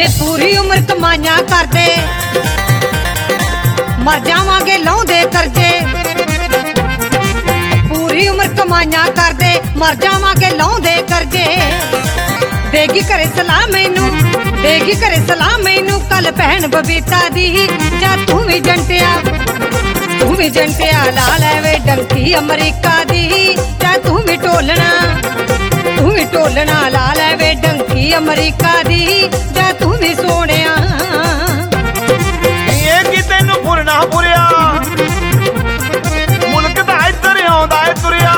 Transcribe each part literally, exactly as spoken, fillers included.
वे पूरी उम्र कमाइयां करदे मर जावांगे लाउंदे करजे। पूरी उम्र कमाइयां करदे मर जावांगे लाउंदे करजे। देगी करे सलाह मैनू देगी करे सलाह मैनू कल भैन बबीता दी। जा तू भी जंटिया तू भी जंटिया ला लै वे डंकी अमरीका दी। जा तू भी टोलना तू भी टोलना ला लै वे डंकी अमरीका दी। जा तू भी सोनिया तेनू भुरना भुरिया मुल्क दा इधर आउंदा है तुरिया।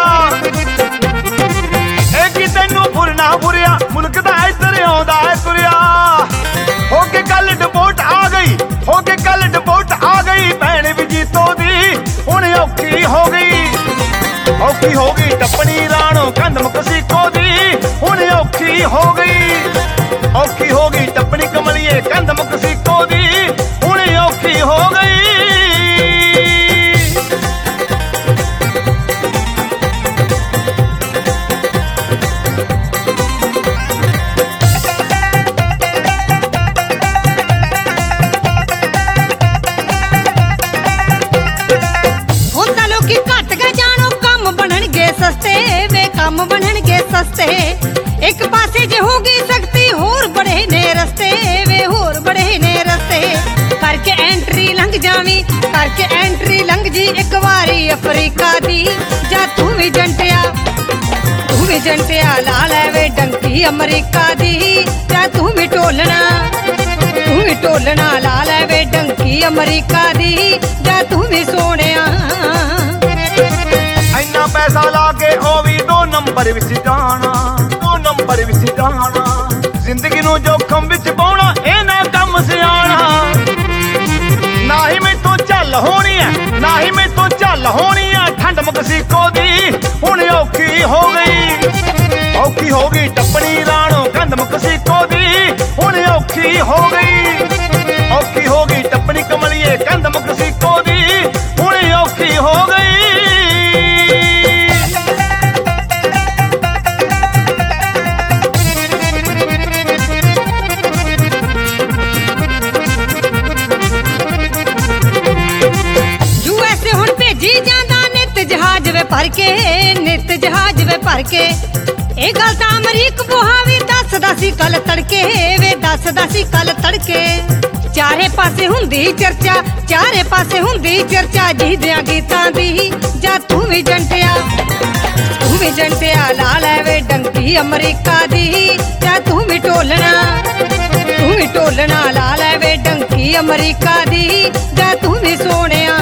ए कि तेनू भुरना भुरिया मुल्क दा इधर आउंदा है तुरिया। हो के कल डिपोट आ गई हो के कल डिपोट आ गई भैन भी जीतो दी हुण औखी हो गई। औखी हो गई टप्पनी राणो कंध मकसीको दी हुण औखी हो गई। औखी हो गई टप्पनी कमलिए कंध मकसीको दी हुण औखी हो गई। हुंदा लोकी घट गए जानो कम बनणगे सस्ते वे कम बनणगे सस्ते। एक पासे जे होगी सकती होर बड़े ने रस्ते वे होर बड़े ने रस्ते। करके एंट्री लंघ जावी करके एंट्री लंघ जी एक वारी अफ्रीका दी। जा तू भी जंटिया तू भी जंटिया ला लै वे डंकी अमरीका दी। जा तू भी टोलना तू भी टोलना ला लै वे डंकी अमरीका दी। जा तू भी सोनिया इन्ना पैसा ला के ओ भी दो नंबर विच जाना दो नंबर विच जाना। जिंदगी नू जोखम विच पाउणा ए ना कम सियाणा। ना ही मैं तो झल होनी है ना ही मैं तो झल होनी है ठंड मकसीको दी हुण औखी हो गई। औखी हो गई टप्पनी राणो कंध मकसीको दी हुण औखी हो गई। औखी हो गई टप्पनी कमलिए कंध मकसीको दी हुण औखी हो गई। जहाज वे भर के नित जहाज वे भर के। ए गल तां अमरीक बोहा भी दसदा सी कल तड़के वे दसदा सी कल तड़के। चारे पासे हुंदी चर्चा चारे पासे हुंदी चर्चा जीदियां गीतां दी। जा तू भी जंटिया तू भी जंटिया ला लै वे डंकी अमरीका दी। जा तू भी टोलना तू भी टोलना ला लै वे डंकी अमरीका दी। जा तू भी सोनिया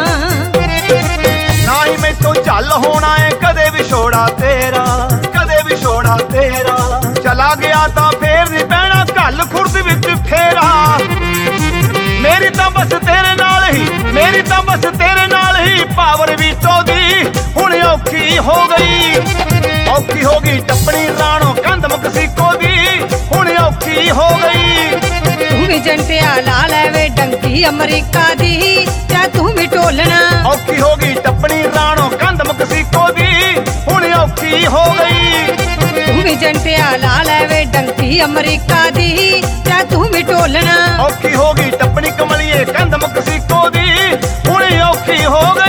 ना ही मैं तो झल होना है कदे विछोड़ा तेरा कदे विछोड़ा तेरा। चला गया तां फेर नहीं पैना घल खुर्द विच फेरा। मेरी तां बस तेरे नाल ही मेरी तां बस तेरे नाल ही पावर भी चौधी हुण औखी हो गई। औखी हो गई टप्पनी राणो कंध मकसीको दी हुण औखी हो गई। तू भी जंटिया ला लै वे डंकी अमरीका दी। जा तू भी टोलना औखी हो गई टप्पनी राणो कंध मकसीको दी हुण औखी हो गई। तू भी जंटिया ला लै वे डंकी अमरीका दी। जा तू भी टोलना औखी हो गई टप्पनी कमलिए कंध मकसीको दी हुण औखी हो गई।